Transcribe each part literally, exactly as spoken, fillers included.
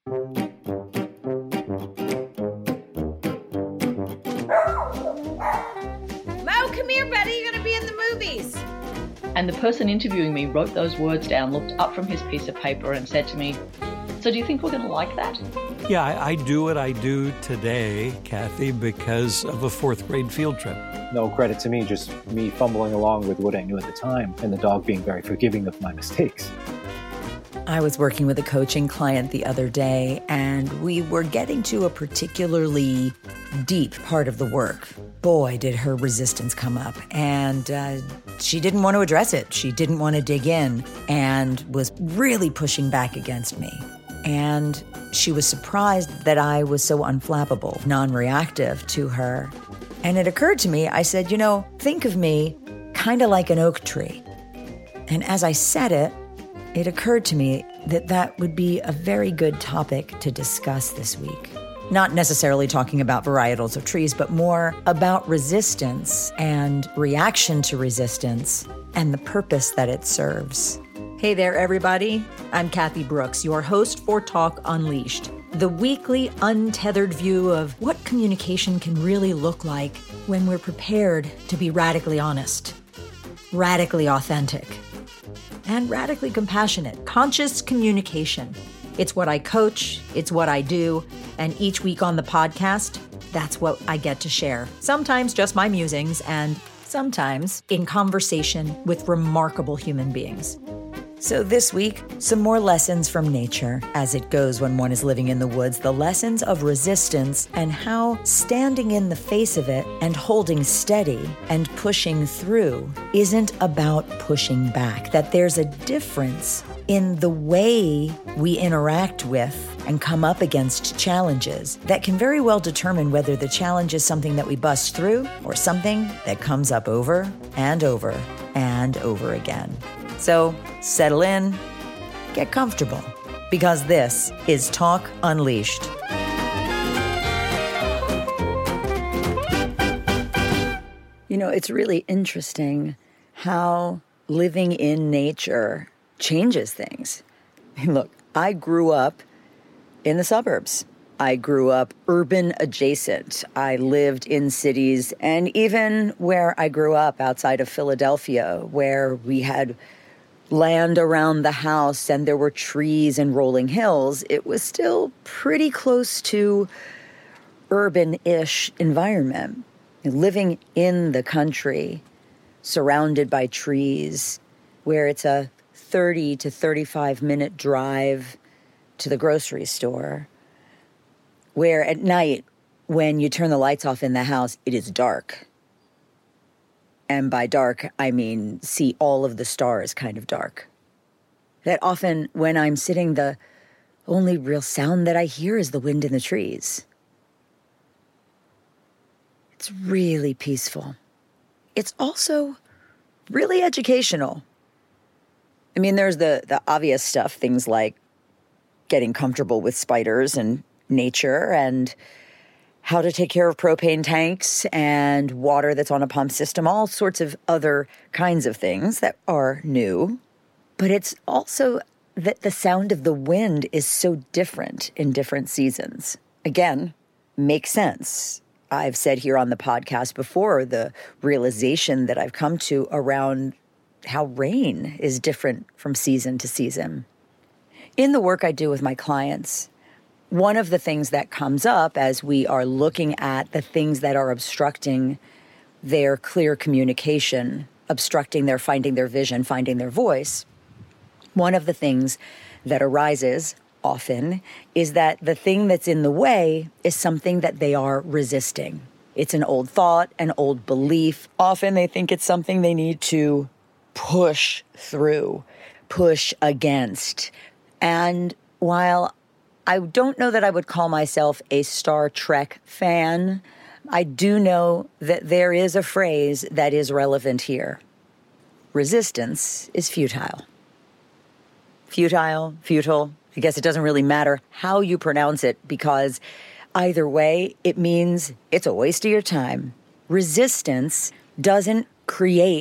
Come here, buddy. You're going to be in the movies. And the person interviewing me wrote those words down, looked up from his piece of paper and said to me, so do you think we're going to like that? Yeah, I, I do what I do today, Kathy, because of a fourth grade field trip. No credit to me, just me fumbling along with what I knew at the time and the dog being very forgiving of my mistakes. I was working with a coaching client the other day, and we were getting to a particularly deep part of the work. Boy, did her resistance come up, and uh, she didn't want to address it. She didn't want to dig in and was really pushing back against me. And she was surprised that I was so unflappable, non-reactive to her. And it occurred to me, I said, you know, think of me kind of like an oak tree. And as I said it, it occurred to me that that would be a very good topic to discuss this week. Not necessarily talking about varietals of trees, but more about resistance and reaction to resistance and the purpose that it serves. Hey there, everybody. I'm Kathy Brooks, your host for Talk Unleashed, the weekly untethered view of what communication can really look like when we're prepared to be radically honest, radically authentic, and radically compassionate. Conscious communication. It's what I coach, it's what I do, and each week on the podcast, that's what I get to share. Sometimes just my musings, and sometimes in conversation with remarkable human beings. So this week, some more lessons from nature, as it goes when one is living in the woods, the lessons of resistance and how standing in the face of it and holding steady and pushing through isn't about pushing back, that there's a difference in the way we interact with and come up against challenges that can very well determine whether the challenge is something that we bust through or something that comes up over and over and over again. So settle in, get comfortable, because this is Talk Unleashed. You know, it's really interesting how living in nature changes things. Look, I grew up in the suburbs. I grew up urban adjacent. I lived in cities, and even where I grew up outside of Philadelphia, where we had land around the house and there were trees and rolling hills, it was still pretty close to urban-ish environment. Living in the country, surrounded by trees, where it's a thirty to thirty-five minute drive to the grocery store, where at night, when you turn the lights off in the house, it is dark. And by dark, I mean see all of the stars kind of dark. That often when I'm sitting, the only real sound that I hear is the wind in the trees. It's really peaceful. It's also really educational. I mean, there's the, the obvious stuff, things like getting comfortable with spiders and nature and how to take care of propane tanks and water that's on a pump system, all sorts of other kinds of things that are new. But it's also that the sound of the wind is so different in different seasons. Again, makes sense. I've said here on the podcast before the realization that I've come to around how rain is different from season to season. In the work I do with my clients, one of the things that comes up as we are looking at the things that are obstructing their clear communication, obstructing their finding their vision, finding their voice, one of the things that arises often is that the thing that's in the way is something that they are resisting. It's an old thought, an old belief. Often they think it's something they need to push through, push against. And while I don't know that I would call myself a Star Trek fan, I do know that there is a phrase that is relevant here. Resistance is futile. Futile, futile. I guess it doesn't really matter how you pronounce it, because either way, it means it's a waste of your time. Resistance doesn't create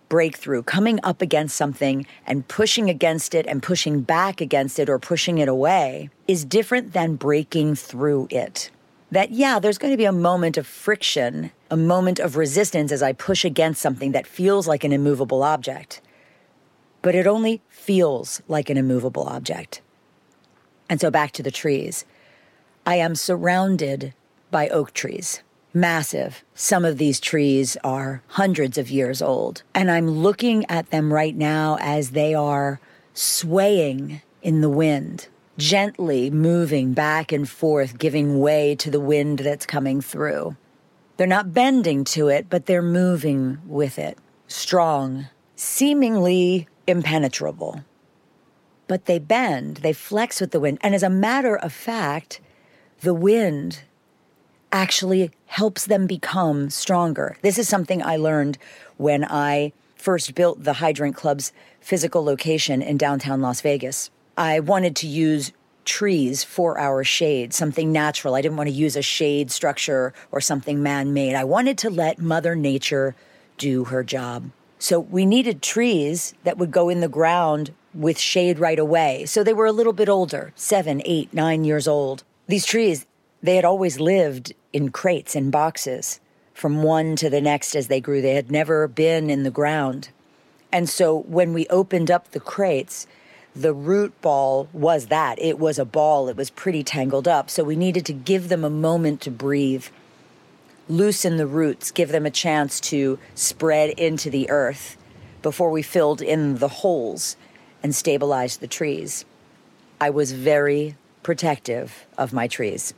breakthrough, coming up against something and pushing against it and pushing back against it or pushing it away is different than breaking through it. That, yeah, there's going to be a moment of friction, a moment of resistance as I push against something that feels like an immovable object. But it only feels like an immovable object. And so back to the trees. I am surrounded by oak trees. Massive. Some of these trees are hundreds of years old. And I'm looking at them right now as they are swaying in the wind, gently moving back and forth, giving way to the wind that's coming through. They're not bending to it, but they're moving with it. Strong, seemingly impenetrable. But they bend, they flex with the wind. And as a matter of fact, the wind actually helps them become stronger. This is something I learned when I first built the Hydrant Club's physical location in downtown Las Vegas. I wanted to use trees for our shade, something natural. I didn't want to use a shade structure or something man-made. I wanted to let Mother Nature do her job. So we needed trees that would go in the ground with shade right away. So they were a little bit older, seven, eight, nine years old. These trees, they had always lived in crates and boxes from one to the next as they grew. They had never been in the ground. And so when we opened up the crates, the root ball was that. It was a ball. It was pretty tangled up. So we needed to give them a moment to breathe, loosen the roots, give them a chance to spread into the earth before we filled in the holes and stabilized the trees. I was very protective of my trees.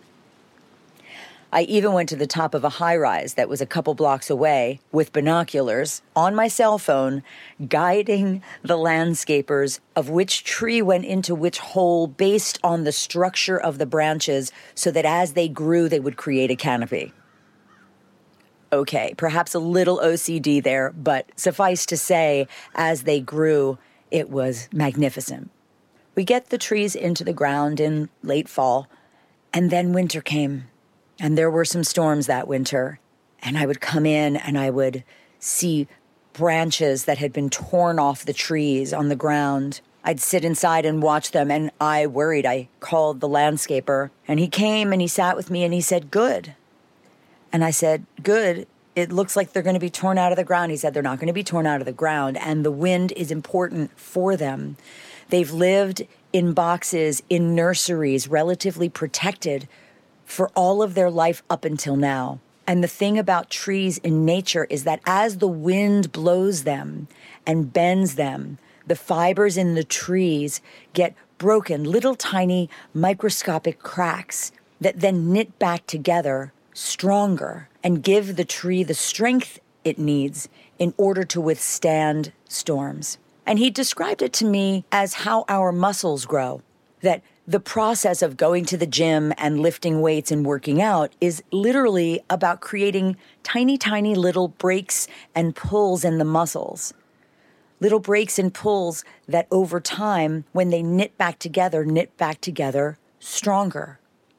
I even went to the top of a high-rise that was a couple blocks away with binoculars on my cell phone, guiding the landscapers of which tree went into which hole based on the structure of the branches so that as they grew, they would create a canopy. Okay, perhaps a little O C D there, but suffice to say, as they grew, it was magnificent. We get the trees into the ground in late fall, and then winter came. And there were some storms that winter, and I would come in and I would see branches that had been torn off the trees on the ground. I'd sit inside and watch them, and I worried. I called the landscaper, and he came and he sat with me and he said, "Good." And I said, "Good. It looks like they're going to be torn out of the ground." He said, "They're not going to be torn out of the ground, and the wind is important for them. They've lived in boxes, in nurseries, relatively protected for all of their life up until now. And the thing about trees in nature is that as the wind blows them and bends them, the fibers in the trees get broken, little tiny microscopic cracks that then knit back together stronger and give the tree the strength it needs in order to withstand storms." And he described it to me as how our muscles grow, that the process of going to the gym and lifting weights and working out is literally about creating tiny, tiny little breaks and pulls in the muscles. Little breaks and pulls that over time, when they knit back together, knit back together stronger,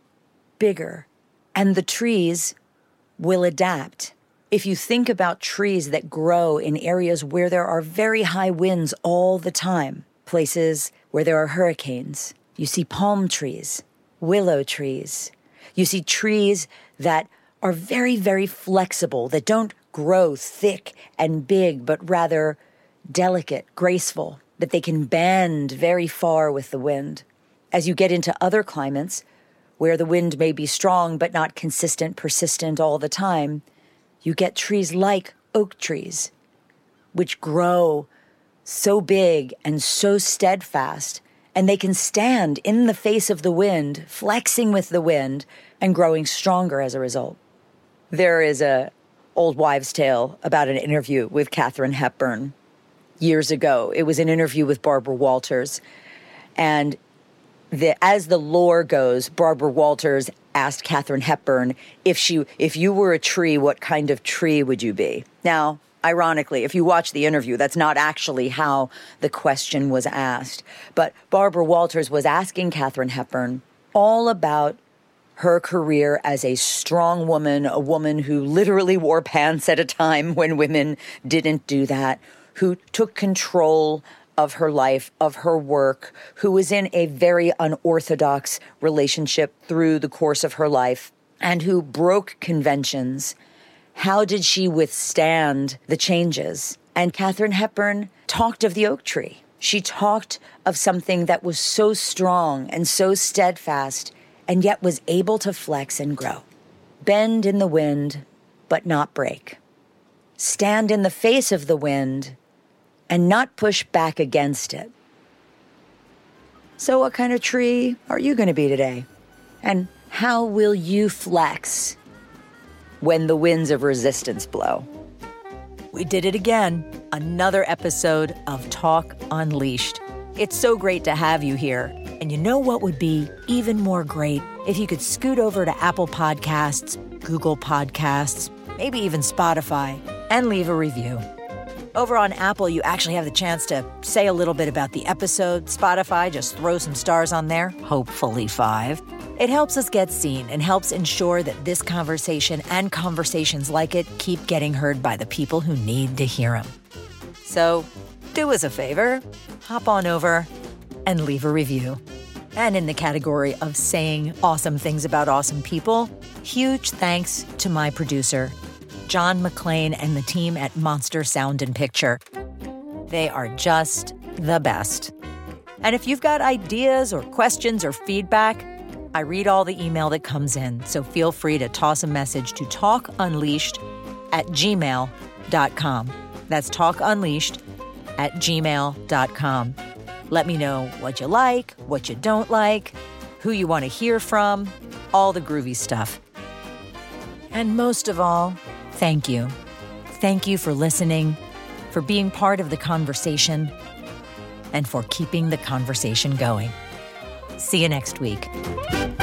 bigger. And the trees will adapt. If you think about trees that grow in areas where there are very high winds all the time, places where there are hurricanes, you see palm trees, willow trees. You see trees that are very, very flexible, that don't grow thick and big, but rather delicate, graceful, that they can bend very far with the wind. As you get into other climates, where the wind may be strong but not consistent, persistent all the time, you get trees like oak trees, which grow so big and so steadfast, and they can stand in the face of the wind, flexing with the wind, and growing stronger as a result. There is a old wives' tale about an interview with Katharine Hepburn years ago. It was an interview with Barbara Walters. And the, as the lore goes, Barbara Walters asked Katharine Hepburn, if she, if you were a tree, what kind of tree would you be? Now, ironically, if you watch the interview, that's not actually how the question was asked. But Barbara Walters was asking Katharine Hepburn all about her career as a strong woman, a woman who literally wore pants at a time when women didn't do that, who took control of her life, of her work, who was in a very unorthodox relationship through the course of her life, and who broke conventions. How did she withstand the changes? And Katharine Hepburn talked of the oak tree. She talked of something that was so strong and so steadfast, and yet was able to flex and grow. Bend in the wind, but not break. Stand in the face of the wind and not push back against it. So what kind of tree are you going to be today? And how will you flex when the winds of resistance blow? We did it again. Another episode of Talk Unleashed. It's so great to have you here. And you know what would be even more great? If you could scoot over to Apple Podcasts, Google Podcasts, maybe even Spotify, and leave a review. Over on Apple, you actually have the chance to say a little bit about the episode. Spotify, just throw some stars on there, hopefully five. It helps us get seen and helps ensure that this conversation and conversations like it keep getting heard by the people who need to hear them. So do us a favor, hop on over and leave a review. And in the category of saying awesome things about awesome people, huge thanks to my producer, John McClain, and the team at Monster Sound and Picture. They are just the best. And if you've got ideas or questions or feedback, I read all the email that comes in, so feel free to toss a message to talkunleashed at gmail dot com. That's talkunleashed at gmail dot com. Let me know what you like, what you don't like, who you want to hear from, all the groovy stuff. And most of all, thank you. Thank you for listening, for being part of the conversation, and for keeping the conversation going. See you next week.